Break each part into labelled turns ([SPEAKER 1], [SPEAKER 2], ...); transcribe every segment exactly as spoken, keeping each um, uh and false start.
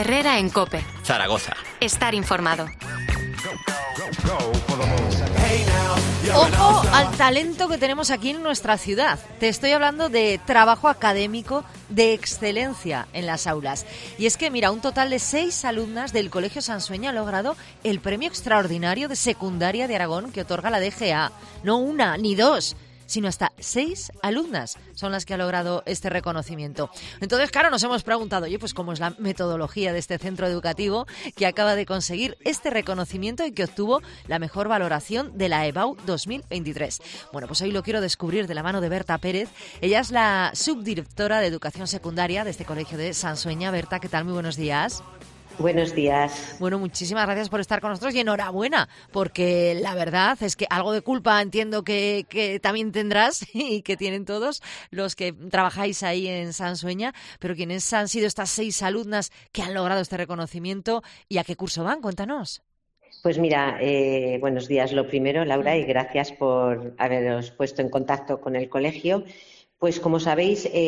[SPEAKER 1] Herrera en COPE.
[SPEAKER 2] Zaragoza.
[SPEAKER 1] Estar informado.
[SPEAKER 3] Ojo al talento que tenemos aquí en nuestra ciudad. Te estoy hablando de trabajo académico de excelencia en las aulas. Y es que, mira, un total de seis alumnas del Colegio Sansueña ha logrado el premio extraordinario de secundaria de Aragón que otorga la D G A. No una ni dos, sino hasta seis alumnas son las que ha logrado este reconocimiento. Entonces, claro, nos hemos preguntado, oye, pues cómo es la metodología de este centro educativo que acaba de conseguir este reconocimiento y que obtuvo la mejor valoración de la EBAU dos mil veintitrés. Bueno, pues hoy lo quiero descubrir de la mano de Berta Pérez. Ella es la subdirectora de Educación Secundaria de este colegio de Sansueña. Berta, ¿qué tal? Muy buenos días.
[SPEAKER 4] Buenos días.
[SPEAKER 3] Bueno, muchísimas gracias por estar con nosotros y enhorabuena, porque la verdad es que algo de culpa entiendo que, que también tendrás y que tienen todos los que trabajáis ahí en Sansueña, pero ¿quiénes han sido estas seis alumnas que han logrado este reconocimiento y a qué curso van? Cuéntanos.
[SPEAKER 4] Pues mira, eh, buenos días lo primero, Laura, y gracias por haberos puesto en contacto con el colegio. Pues como sabéis, eh,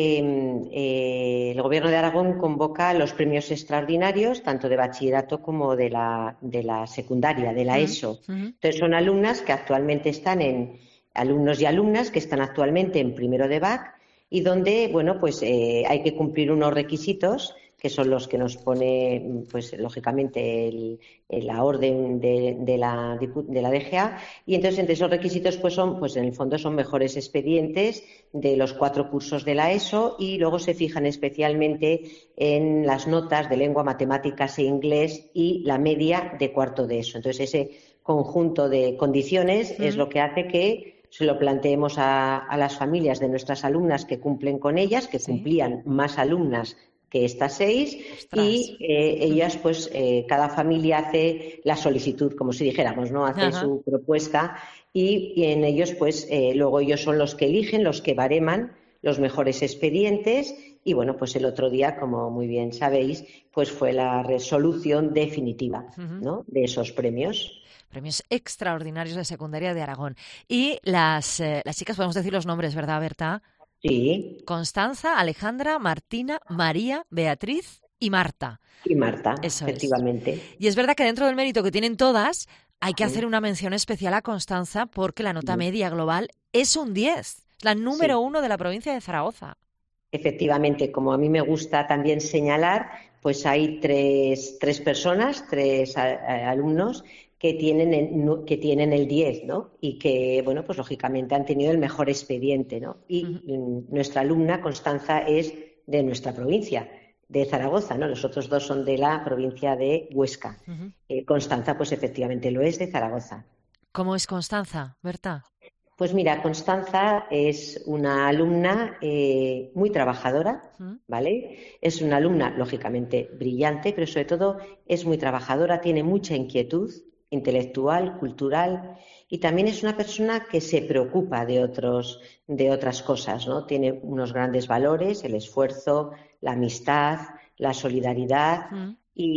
[SPEAKER 4] eh, el Gobierno de Aragón convoca los premios extraordinarios, tanto de bachillerato como de la, de la secundaria, de la ESO. Uh-huh. Entonces son alumnas que actualmente están en, alumnos y alumnas que están actualmente en primero de B A C y donde, bueno, pues eh, hay que cumplir unos requisitos que son los que nos pone, pues lógicamente, el, el, la orden de, de, la, de la D G A. Y entonces, entre esos requisitos, pues son, pues en el fondo son mejores expedientes de los cuatro cursos de la ESO y luego se fijan especialmente en las notas de lengua, matemáticas e inglés y la media de cuarto de ESO. Entonces, ese conjunto de condiciones mm. es lo que hace que se lo planteemos a, a las familias de nuestras alumnas que cumplen con ellas, que sí. cumplían más alumnas que estas seis. Ostras. Y eh, ellas, pues, eh, cada familia hace la solicitud, como si dijéramos, ¿no? Hace Ajá. su propuesta y, y en ellos, pues, eh, luego ellos son los que eligen, los que bareman los mejores expedientes y, bueno, pues el otro día, como muy bien sabéis, pues fue la resolución definitiva, uh-huh. ¿no? de esos premios.
[SPEAKER 3] Premios extraordinarios de secundaria de Aragón. Y las, eh, las chicas, podemos decir los nombres, ¿verdad, Berta?
[SPEAKER 4] Sí.
[SPEAKER 3] Constanza, Alejandra, Martina, María, Beatriz y Marta.
[SPEAKER 4] Y Marta,
[SPEAKER 3] Eso
[SPEAKER 4] efectivamente.
[SPEAKER 3] Es. Y es verdad que dentro del mérito que tienen todas, hay que hacer una mención especial a Constanza porque la nota sí. media global es un diez, es la número sí. uno de la provincia de Zaragoza.
[SPEAKER 4] Efectivamente, como a mí me gusta también señalar, pues hay tres, tres personas, tres a, a, alumnos que tienen el, que tienen el diez, ¿no? Y que, bueno, pues lógicamente han tenido el mejor expediente, ¿no? Y uh-huh. nuestra alumna, Constanza, es de nuestra provincia, de Zaragoza, ¿no? Los otros dos son de la provincia de Huesca. Uh-huh. Eh, Constanza, pues efectivamente lo es de Zaragoza.
[SPEAKER 3] ¿Cómo es Constanza, Berta?
[SPEAKER 4] Pues mira, Constanza es una alumna eh, muy trabajadora, uh-huh. ¿vale? Es una alumna, lógicamente, brillante, pero sobre todo es muy trabajadora, tiene mucha inquietud intelectual, cultural, y también es una persona que se preocupa de otros, de otras cosas, ¿no? Tiene unos grandes valores, el esfuerzo, la amistad, la solidaridad, mm.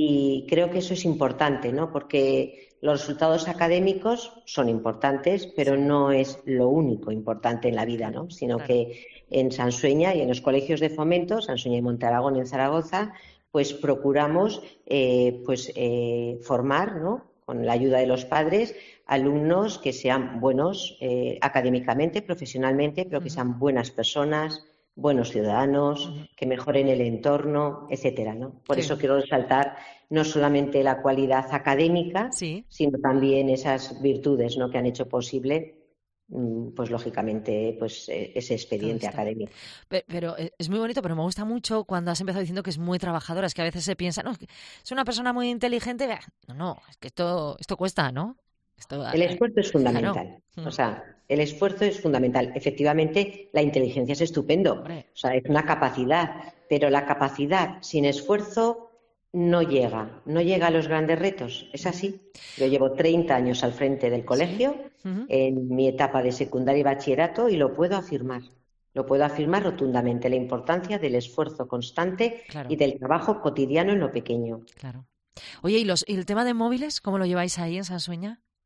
[SPEAKER 4] y creo que eso es importante, ¿no? Porque los resultados académicos son importantes, pero no es lo único importante en la vida, ¿no? Sino claro. que en Sansueña y en los colegios de fomento, Sansueña y Montearagón en Zaragoza, pues procuramos eh, pues, eh, formar, ¿no? Con la ayuda de los padres, alumnos que sean buenos eh, académicamente, profesionalmente, pero que sean buenas personas, buenos ciudadanos, uh-huh. que mejoren el entorno, etcétera, ¿no? Por sí. eso quiero resaltar no solamente la cualidad académica, sí. sino también esas virtudes, ¿no? que han hecho posible, pues lógicamente, pues ese expediente académico.
[SPEAKER 3] Pero, pero es muy bonito, pero me gusta mucho cuando has empezado diciendo que es muy trabajadora. Es que a veces se piensa, no, es una persona muy inteligente. No, no, es que esto, esto cuesta, ¿no? Esto,
[SPEAKER 4] el esfuerzo es fundamental.
[SPEAKER 3] Claro.
[SPEAKER 4] O sea, el esfuerzo es fundamental. Efectivamente, la inteligencia es estupendo. Hombre. O sea, es una capacidad, pero la capacidad sin esfuerzo no llega, no llega a los grandes retos. Es así. Yo llevo treinta años al frente del colegio, ¿sí? uh-huh. en mi etapa de secundaria y bachillerato, y lo puedo afirmar. Lo puedo afirmar rotundamente, la importancia del esfuerzo constante claro. y del trabajo cotidiano en lo pequeño.
[SPEAKER 3] Claro. Oye, ¿y, los, ¿y el tema de móviles, cómo lo lleváis ahí en Sansueña?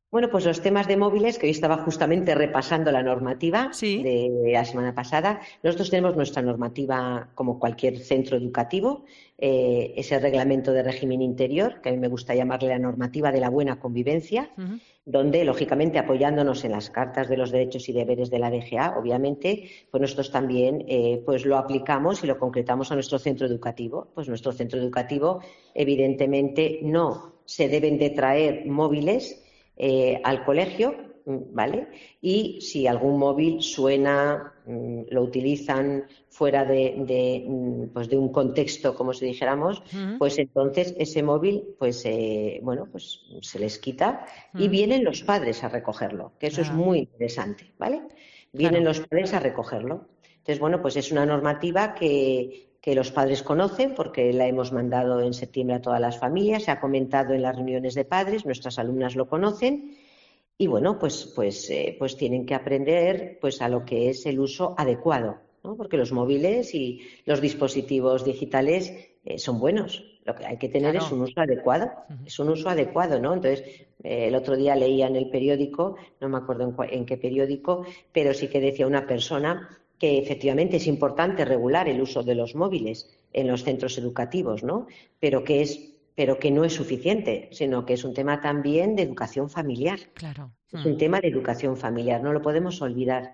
[SPEAKER 4] Bueno, pues los temas de móviles, que hoy estaba justamente repasando la normativa
[SPEAKER 3] Sí.
[SPEAKER 4] de la semana pasada. Nosotros tenemos nuestra normativa como cualquier centro educativo, eh, ese reglamento de régimen interior, que a mí me gusta llamarle la normativa de la buena convivencia,
[SPEAKER 3] Ujú.
[SPEAKER 4] donde, lógicamente, apoyándonos en las cartas de los derechos y deberes de la D G A, obviamente, pues nosotros también eh, pues lo aplicamos y lo concretamos a nuestro centro educativo. Pues nuestro centro educativo, evidentemente, no se deben de traer móviles eh, al colegio, ¿vale? Y si algún móvil suena, mmm, lo utilizan fuera de, de, pues de un contexto, como si dijéramos,
[SPEAKER 3] Ujú.
[SPEAKER 4] pues entonces ese móvil, pues eh, bueno, pues se les quita y
[SPEAKER 3] Ujú.
[SPEAKER 4] vienen los padres a recogerlo, que eso es
[SPEAKER 3] Ah,
[SPEAKER 4] muy interesante, ¿vale? Vienen
[SPEAKER 3] claro.
[SPEAKER 4] los padres a recogerlo. Entonces, bueno, pues es una normativa que, que los padres conocen porque la hemos mandado en septiembre a todas las familias, se ha comentado en las reuniones de padres, nuestras alumnas lo conocen y bueno, pues, pues, eh, pues tienen que aprender pues, a lo que es el uso adecuado, ¿no? Porque los móviles y los dispositivos digitales eh, son buenos. Lo que hay que tener es
[SPEAKER 3] Claro.
[SPEAKER 4] un uso adecuado,
[SPEAKER 3] Ujú.
[SPEAKER 4] es un uso adecuado, ¿no? Entonces, eh, el otro día leía en el periódico, no me acuerdo en, cua- en qué periódico, pero sí que decía una persona que efectivamente es importante regular el uso de los móviles en los centros educativos, ¿no? Pero que es pero que no es suficiente, sino que es un tema también de educación familiar.
[SPEAKER 3] Claro.
[SPEAKER 4] Es
[SPEAKER 3] Mm.
[SPEAKER 4] un tema de educación familiar, no lo podemos olvidar.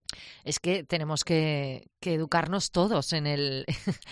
[SPEAKER 3] Es que tenemos que, que educarnos todos en el,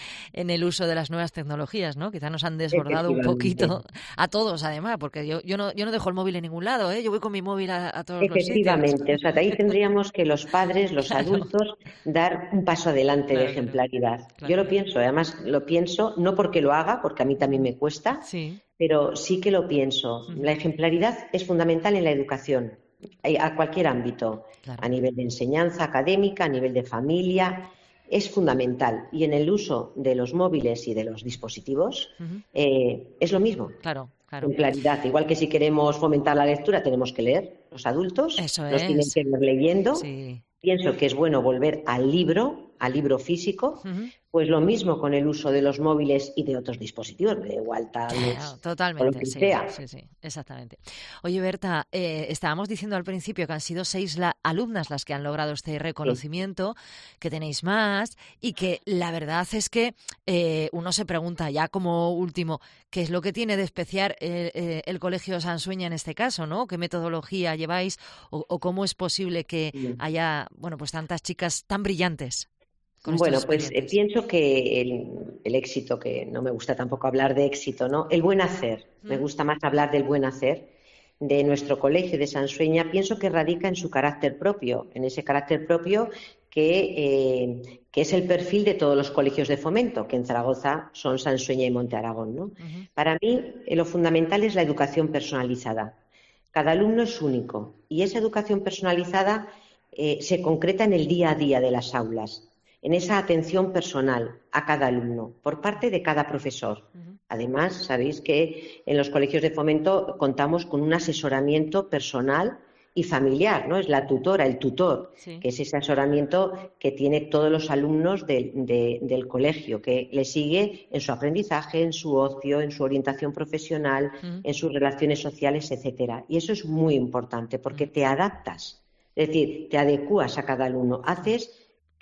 [SPEAKER 3] en el uso de las nuevas tecnologías, ¿no? Quizá nos han desbordado un
[SPEAKER 4] Efectivamente.
[SPEAKER 3] poquito a todos, además, porque yo, yo, no, yo no dejo el móvil en ningún lado, ¿eh? Yo voy con mi móvil a, a todos los sitios.
[SPEAKER 4] Efectivamente, o sea, de ahí tendríamos que los padres, los
[SPEAKER 3] Claro,
[SPEAKER 4] adultos, dar un paso adelante de
[SPEAKER 3] claro, claro,
[SPEAKER 4] ejemplaridad. Yo
[SPEAKER 3] claro,
[SPEAKER 4] lo
[SPEAKER 3] claro.
[SPEAKER 4] pienso, además lo pienso, no porque lo haga, porque a mí también
[SPEAKER 3] Ujú.
[SPEAKER 4] me cuesta,
[SPEAKER 3] Sí.
[SPEAKER 4] pero sí que lo pienso. La
[SPEAKER 3] Ujú.
[SPEAKER 4] ejemplaridad es fundamental en la educación, eh, a cualquier ámbito, a
[SPEAKER 3] Claro.
[SPEAKER 4] nivel de enseñanza académica, a nivel de familia, es fundamental. Y en el uso de los móviles y de los dispositivos
[SPEAKER 3] Ujú.
[SPEAKER 4] eh, es lo mismo.
[SPEAKER 3] Claro, claro.
[SPEAKER 4] Ejemplaridad. Igual que si queremos fomentar la lectura, tenemos que leer. Los adultos
[SPEAKER 3] Eso
[SPEAKER 4] nos tienen
[SPEAKER 3] es.
[SPEAKER 4] que ver leyendo.
[SPEAKER 3] Sí.
[SPEAKER 4] Pienso que es bueno volver al libro, al libro físico.
[SPEAKER 3] Ujú.
[SPEAKER 4] Pues lo mismo con el uso de los móviles y de otros dispositivos, de igual
[SPEAKER 3] Claro,
[SPEAKER 4] tablets o lo
[SPEAKER 3] totalmente,
[SPEAKER 4] que
[SPEAKER 3] sí,
[SPEAKER 4] sea.
[SPEAKER 3] sí, sí, exactamente. Oye, Berta, eh, estábamos diciendo al principio que han sido seis la- alumnas las que han logrado este
[SPEAKER 4] Sí.
[SPEAKER 3] reconocimiento, que tenéis más y que la verdad es que eh, uno se pregunta ya como último, ¿qué es lo que tiene de especial eh, eh, el Colegio Sansueña en este caso, ¿no? ¿Qué metodología lleváis o, o cómo es posible que haya, bueno, pues tantas chicas tan brillantes con estos
[SPEAKER 4] Bueno, pues eh,
[SPEAKER 3] expedientes?
[SPEAKER 4] pienso que el, el éxito, que no me gusta tampoco hablar de éxito, ¿no? El buen hacer, me
[SPEAKER 3] ¿Mm?
[SPEAKER 4] gusta más hablar del buen hacer de nuestro colegio de Sansueña, pienso que radica en su carácter propio, en ese carácter propio que, eh, que es el perfil de todos los colegios de fomento, que en Zaragoza son Sansueña y Monte Aragón, ¿no?
[SPEAKER 3] Ujú.
[SPEAKER 4] Para mí, eh, lo fundamental es la educación personalizada. Cada alumno es único y esa educación personalizada eh, se concreta en el día a día de las aulas, en esa atención personal a cada alumno por parte de cada profesor.
[SPEAKER 3] Ujú.
[SPEAKER 4] Además, sabéis que en los colegios de fomento contamos con un asesoramiento personal y familiar, ¿no? Es la tutora, el tutor,
[SPEAKER 3] Sí.
[SPEAKER 4] que es ese asesoramiento que tiene todos los alumnos de, de, del colegio, que le sigue en su aprendizaje, en su ocio, en su orientación profesional,
[SPEAKER 3] Ujú.
[SPEAKER 4] en sus relaciones sociales, etcétera. Y eso es muy importante porque
[SPEAKER 3] Ujú.
[SPEAKER 4] te adaptas, es decir, te adecuas a cada alumno, haces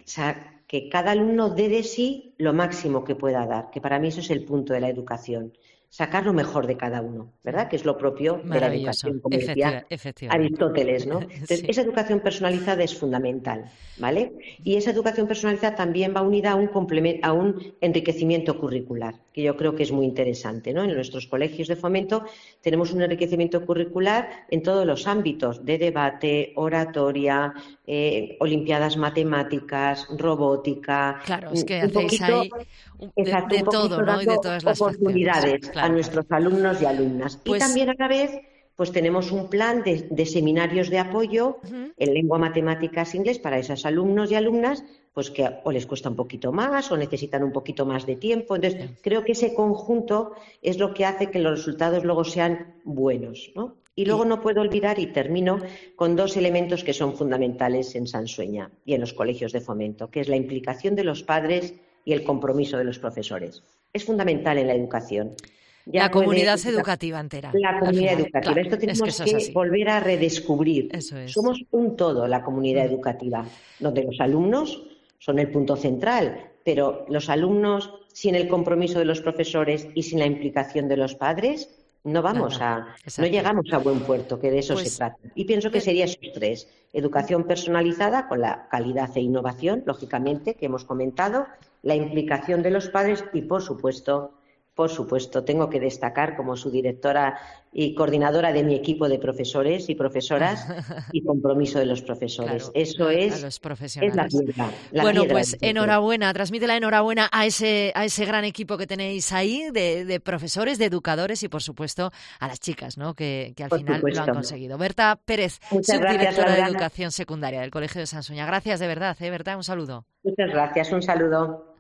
[SPEAKER 4] que cada alumno dé de sí lo máximo que pueda dar, que para mí eso es el punto de la educación, sacar lo mejor de cada uno, ¿verdad?
[SPEAKER 3] Ujú.
[SPEAKER 4] Que es lo propio de la
[SPEAKER 3] Maravilloso,
[SPEAKER 4] educación, como decía
[SPEAKER 3] efectiva, efectivamente.
[SPEAKER 4] Aristóteles, ¿no? Entonces,
[SPEAKER 3] Sí.
[SPEAKER 4] esa educación personalizada es fundamental, ¿vale? Y esa educación personalizada también va unida a un complemento, a un enriquecimiento curricular, que yo creo que es muy interesante, ¿no? En nuestros colegios de fomento tenemos un enriquecimiento curricular en todos los ámbitos de debate, oratoria, eh, olimpiadas matemáticas, robótica,
[SPEAKER 3] Claro, es que
[SPEAKER 4] un
[SPEAKER 3] hacéis
[SPEAKER 4] poquito,
[SPEAKER 3] ahí un- de,
[SPEAKER 4] exacto,
[SPEAKER 3] de
[SPEAKER 4] un
[SPEAKER 3] todo,
[SPEAKER 4] poquito
[SPEAKER 3] ¿no? Y de
[SPEAKER 4] dando
[SPEAKER 3] todas las facciones.
[SPEAKER 4] oportunidades a
[SPEAKER 3] Claro, claro.
[SPEAKER 4] nuestros alumnos y alumnas. Y
[SPEAKER 3] Pues,
[SPEAKER 4] también a la vez pues tenemos un plan de, de seminarios de apoyo
[SPEAKER 3] ujú,
[SPEAKER 4] en lengua, matemáticas, inglés para esos alumnos y alumnas, pues que o les cuesta un poquito más o necesitan un poquito más de tiempo. Entonces,
[SPEAKER 3] sí.
[SPEAKER 4] creo que ese conjunto es lo que hace que los resultados luego sean buenos, ¿no? Y luego
[SPEAKER 3] Y
[SPEAKER 4] no puedo olvidar, y termino, con dos elementos que son fundamentales en Sansueña y en los colegios de fomento, que es la implicación de los padres y el compromiso de los profesores. Es fundamental en la educación. Ya
[SPEAKER 3] la
[SPEAKER 4] puede,
[SPEAKER 3] comunidad educativa entera.
[SPEAKER 4] La comunidad final, educativa.
[SPEAKER 3] Claro,
[SPEAKER 4] Esto tenemos
[SPEAKER 3] es que,
[SPEAKER 4] que
[SPEAKER 3] es
[SPEAKER 4] volver a redescubrir.
[SPEAKER 3] Eso es.
[SPEAKER 4] Somos un todo, la comunidad mm. educativa, donde los alumnos son el punto central, pero los alumnos, sin el compromiso de los profesores y sin la implicación de los padres, no vamos no, no. a, Exacto. no llegamos a buen puerto, que de eso pues, se trata. Y pienso que sería esos tres: educación personalizada con la calidad e innovación, lógicamente, que hemos comentado, la implicación de los padres y, por supuesto, por supuesto, tengo que destacar como su directora y coordinadora de mi equipo de profesores y profesoras y compromiso de los profesores.
[SPEAKER 3] Claro,
[SPEAKER 4] Eso es,
[SPEAKER 3] a los profesionales.
[SPEAKER 4] es la piedra. La
[SPEAKER 3] bueno,
[SPEAKER 4] piedra
[SPEAKER 3] pues enhorabuena, transmite la enhorabuena a ese, a ese gran equipo que tenéis ahí de, de profesores, de educadores y, por supuesto, a las chicas, ¿no? que, que al
[SPEAKER 4] por
[SPEAKER 3] final
[SPEAKER 4] supuesto.
[SPEAKER 3] lo han conseguido. Berta Pérez,
[SPEAKER 4] Muchas
[SPEAKER 3] subdirectora
[SPEAKER 4] gracias,
[SPEAKER 3] de Educación Secundaria del Colegio de Sansuña. Gracias de verdad, ¿eh, Berta? Un saludo.
[SPEAKER 4] Muchas gracias, un saludo.